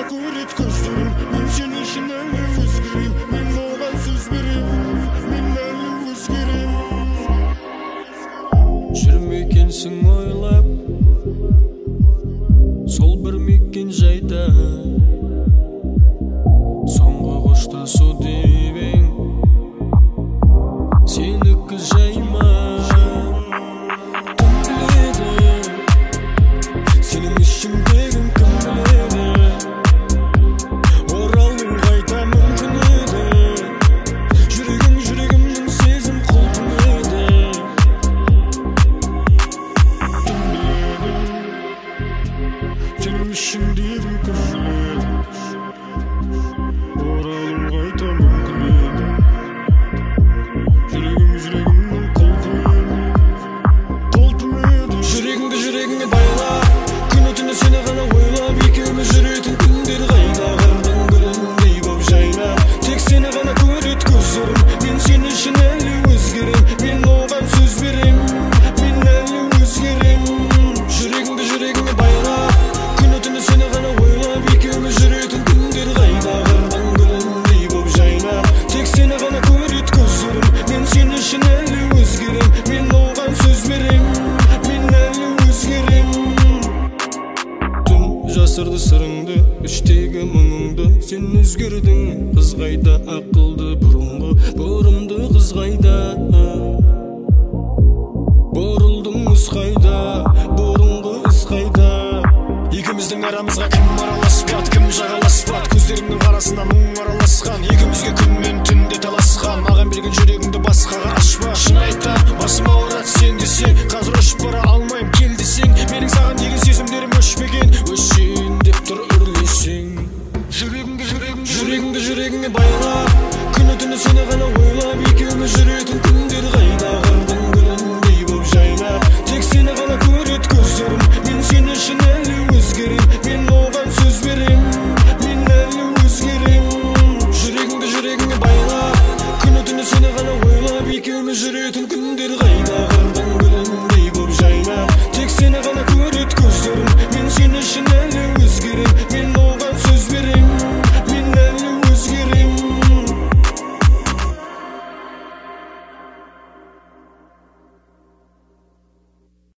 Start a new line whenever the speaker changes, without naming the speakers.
көрет көздерім, мен сен үшін әлі өзгерем, мен оған сөз берем, мен әлі өзгерем.
Жүрмекенсің ойлап, сол бір мекен жайда, соңғы қоштасу деп ең, сенікі жай ма? Кім біледі, сенің ішіңдегін кім біледі, оралдың қайта мүмкін еді, жүрегімнің сезім құлқын еді. Кім біледі, сенің ішіңдегін кім біледі, оралдың қайта мүмкін еді, жүрегімнің құлқын еді. Жүрегіңе байла, күні түні сені ғана ойлап, екеуміз жүретін күндер қайда, қырдың гүліндей боп жайна, тек сені ғана көрет көздерім, мен сен үшін әлі өзгерем, мен оған сөз берем, мен әлі өзгерем. Жүрегіңе байла, күні түні сені ғана ойлап, екеуміз жүретін күндер қайда, қырдың гүліндей боп жайна, тек сені ғана көрет көздерім, мен сен үшін әлі өзгерем, мен оған сөз берем, мен әлі өзгерем. Түн жасырды сырыңды, іштегі мұңыңды, сен өзгердің. Қыз қайда, ақылды бұрымды қыз қайда, бұрылдың үз қайда, бұрынғы із қайда. Екеуміздің арамызға кім араласпады, кім жағаласпады, көздерімнің арасында мұң